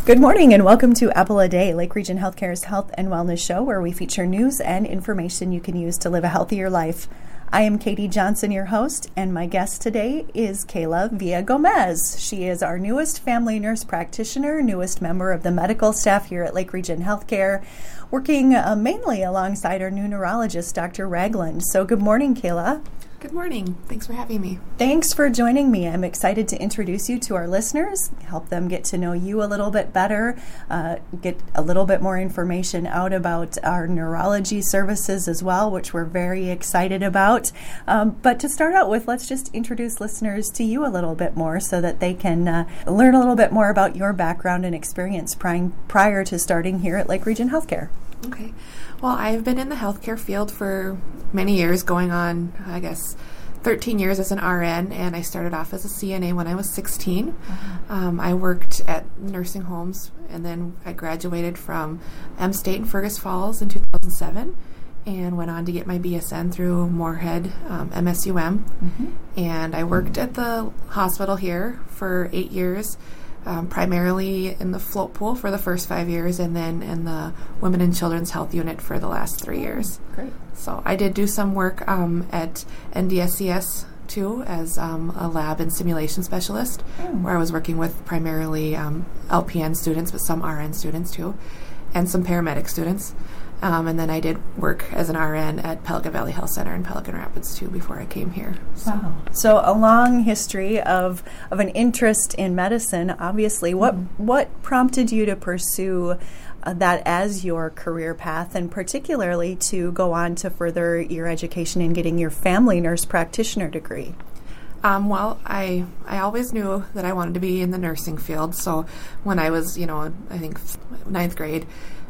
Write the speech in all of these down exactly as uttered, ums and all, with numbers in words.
Good morning and welcome to Apple a Day, Lake Region Healthcare's health and wellness show, where we feature news and information you can use to live a healthier life. I am Katie Johnson, your host, and my guest today is Kayla Villa-Gomez. She is our newest family nurse practitioner, newest member of the medical staff here at Lake Region Healthcare, working uh, mainly alongside our new neurologist, Doctor Ragland. So good morning, Kayla. Good morning. Thanks for having me. Thanks for joining me. I'm excited to introduce you to our listeners, help them get to know you a little bit better, uh, get a little bit more information out about our neurology services as well, which we're very excited about. Um, but to start out with, let's just introduce listeners to you a little bit more so that they can uh, learn a little bit more about your background and experience pri- prior to starting here at Lake Region Healthcare. Okay. Well, I've been in the healthcare field for many years, going on, I guess, thirteen years as an R N, and I started off as a C N A when I was sixteen. Uh-huh. Um, I worked at nursing homes, and then I graduated from M State in Fergus Falls in two thousand seven and went on to get my B S N through Moorhead um, M S U M. Mm-hmm. And I worked at the hospital here for eight years. Um, primarily in the float pool for the first five years and then in the Women and Children's Health Unit for the last three years. Great. So I did do some work um, at N D S C S too as um, a lab and simulation specialist, mm. where I was working with primarily um, L P N students, but some R N students too, and some paramedic students. Um, and then I did work as an R N at Pelican Valley Health Center in Pelican Rapids, too, before I came here. So. Wow. So a long history of, of an interest in medicine, obviously. What, mm-hmm. what prompted you to pursue uh, that as your career path, and particularly to go on to further your education in getting your family nurse practitioner degree? Um, well, I I always knew that I wanted to be in the nursing field. So when I was, you know, I think ninth grade,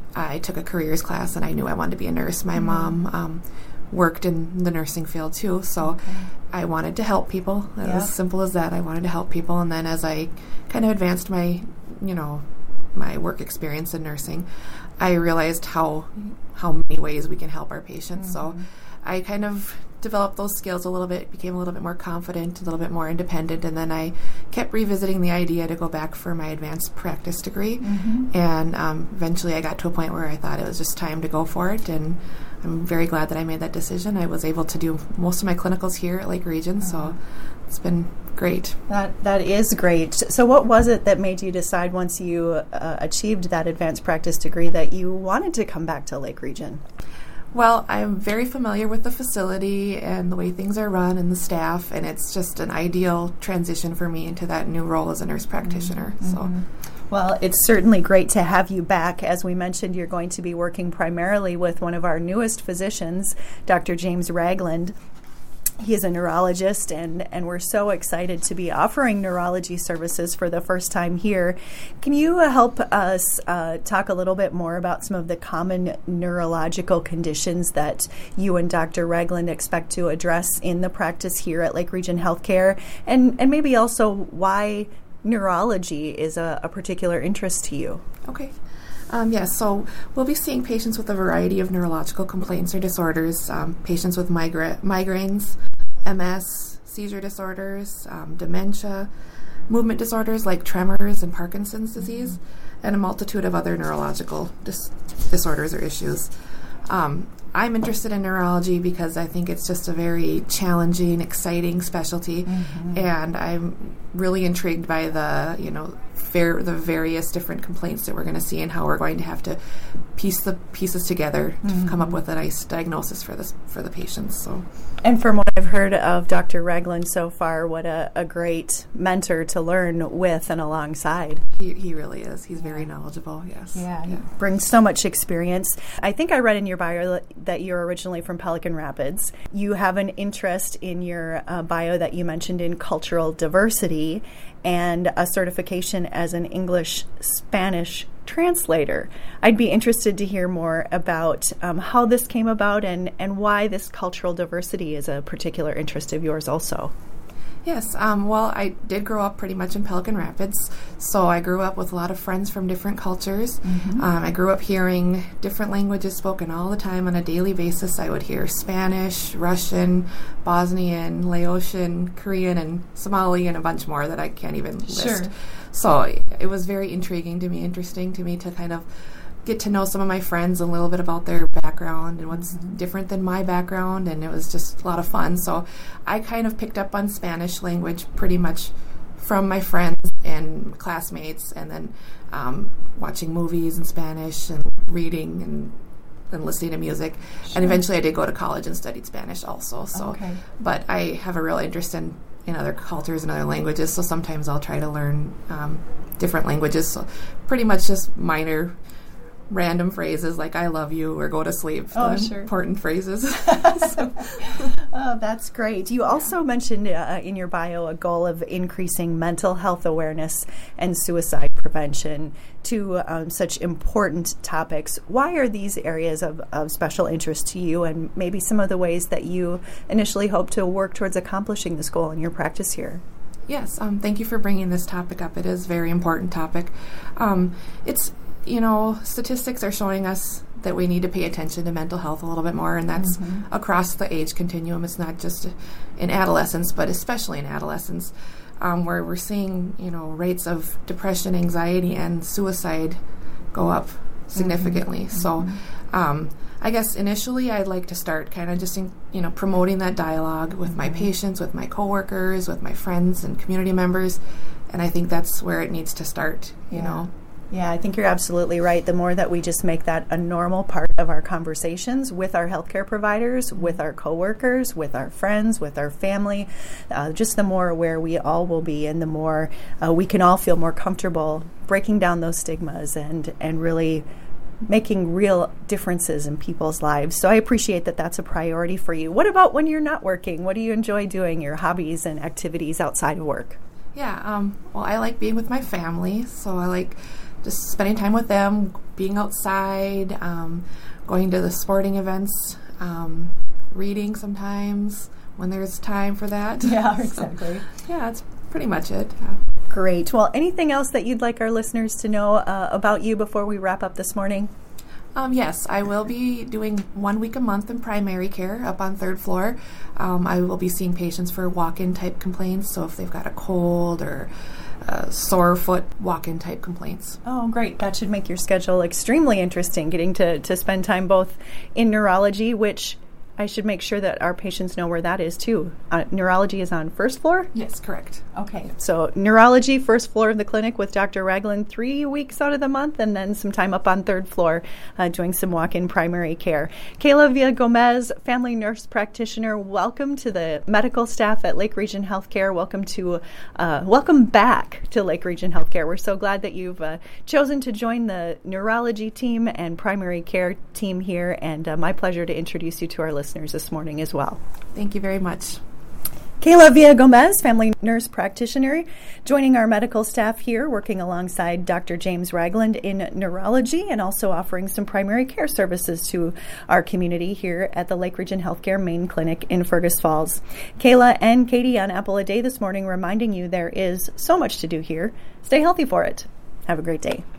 I took a careers class, and I knew I wanted to be a nurse. My mm-hmm. mom um, worked in the nursing field, too, so okay. I wanted to help people. It yeah. was as simple as that. I wanted to help people, and then as I kind of advanced my, you know, my work experience in nursing, I realized how how many ways we can help our patients. Mm-hmm. So I kind of developed those skills a little bit, became a little bit more confident, a little bit more independent, and then I kept revisiting the idea to go back for my advanced practice degree. Mm-hmm. And um, eventually I got to a point where I thought it was just time to go for it, and I'm very glad that I made that decision. I was able to do most of my clinicals here at Lake Region, mm-hmm. so it's been great. That That is great. So what was it that made you decide once you uh, achieved that advanced practice degree that you wanted to come back to Lake Region? Well, I'm very familiar with the facility and the way things are run and the staff, and it's just an ideal transition for me into that new role as a nurse practitioner. Mm-hmm. So, well, it's certainly great to have you back. As we mentioned, you're going to be working primarily with one of our newest physicians, Doctor James Ragland. He is a neurologist, and, and we're so excited to be offering neurology services for the first time here. Can you uh, help us uh, talk a little bit more about some of the common neurological conditions that you and Doctor Ragland expect to address in the practice here at Lake Region Healthcare, and, and maybe also why neurology is a, a particular interest to you? Okay. Um, yes, yeah, so we'll be seeing patients with a variety of neurological complaints or disorders, um, patients with migra- migraines, M S, seizure disorders, um, dementia, movement disorders like tremors and Parkinson's disease, mm-hmm. and a multitude of other neurological dis- disorders or issues. Um, I'm interested in neurology because I think it's just a very challenging, exciting specialty, mm-hmm. and I'm really intrigued by the, you know, fair, the various different complaints that we're going to see and how we're going to have to piece the pieces together mm-hmm. to come up with a nice diagnosis for this for the patients. So, and from what I've heard of Doctor Ragland so far, what a, a great mentor to learn with and alongside. He, he really is. He's very knowledgeable. Yes. Yeah, yeah. He brings so much experience. I think I read in your bio that you're originally from Pelican Rapids. You have an interest in your uh, bio that you mentioned in cultural diversity and a certification as an English-Spanish translator. I'd be interested to hear more about um, how this came about and, and why this cultural diversity is a particular interest of yours also. Yes, um, well, I did grow up pretty much in Pelican Rapids, so I grew up with a lot of friends from different cultures. Mm-hmm. Um, I grew up hearing different languages spoken all the time on a daily basis. I would hear Spanish, Russian, Bosnian, Laotian, Korean, and Somali, and a bunch more that I can't even list. Sure. So it was very intriguing to me, interesting to me to kind of get to know some of my friends a little bit about their background and what's mm-hmm. different than my background, and it was just a lot of fun. So I kind of picked up on Spanish language pretty much from my friends and classmates, and then um, watching movies in Spanish and reading and, and listening to music. Sure. And eventually I did go to college and studied Spanish also. So, okay. But I have a real interest in, in other cultures and other languages, so sometimes I'll try to learn um, different languages. So pretty much just minor random phrases like I love you or go to sleep. Oh, the sure. Important phrases. So. Oh, that's great. You also yeah. mentioned uh, in your bio a goal of increasing mental health awareness and suicide prevention, two um, such important topics. Why are these areas of, of special interest to you, and maybe some of the ways that you initially hope to work towards accomplishing this goal in your practice here? Yes, um, thank you for bringing this topic up. It is a very important topic. Um, it's You know, statistics are showing us that we need to pay attention to mental health a little bit more, and that's mm-hmm. across the age continuum. It's not just in adolescence, but especially in adolescence, um, where we're seeing, you know, rates of depression, anxiety, and suicide go up significantly. Mm-hmm. So um, I guess initially I'd like to start kind of just, in, you know, promoting that dialogue with mm-hmm. my patients, with my coworkers, with my friends and community members, and I think that's where it needs to start, you yeah. know. Yeah, I think you're absolutely right. The more that we just make that a normal part of our conversations with our healthcare providers, with our coworkers, with our friends, with our family, uh, just the more aware we all will be, and the more uh, we can all feel more comfortable breaking down those stigmas and, and really making real differences in people's lives. So I appreciate that that's a priority for you. What about when you're not working? What do you enjoy doing, your hobbies and activities outside of work? Yeah, um, well, I like being with my family, so I like just spending time with them, being outside, um, going to the sporting events, um, reading sometimes when there's time for that. Yeah, exactly. So, yeah, that's pretty much it. Yeah. Great. Well, anything else that you'd like our listeners to know uh, about you before we wrap up this morning? Um, yes, I will be doing one week a month in primary care up on third floor. Um, I will be seeing patients for walk-in type complaints, so if they've got a cold or uh, sore foot, walk-in type complaints. Oh, great. That should make your schedule extremely interesting, getting to, to spend time both in neurology, which I should make sure that our patients know where that is, too. Uh, neurology is on first floor? Yes, correct. Okay. So neurology, first floor of the clinic with Doctor Ragland three weeks out of the month, and then some time up on third floor uh, doing some walk-in primary care. Kayla Villa-Gomez, family nurse practitioner, welcome to the medical staff at Lake Region Healthcare. Welcome to, uh, welcome back to Lake Region Healthcare. We're so glad that you've uh, chosen to join the neurology team and primary care team here, and uh, my pleasure to introduce you to our listeners this morning as well. Thank you very much. Kayla Villa-Gomez, family nurse practitioner, joining our medical staff here, working alongside Doctor James Ragland in neurology and also offering some primary care services to our community here at the Lake Region Healthcare Main Clinic in Fergus Falls. Kayla and Katie on Apple a Day this morning reminding you there is so much to do here. Stay healthy for it. Have a great day.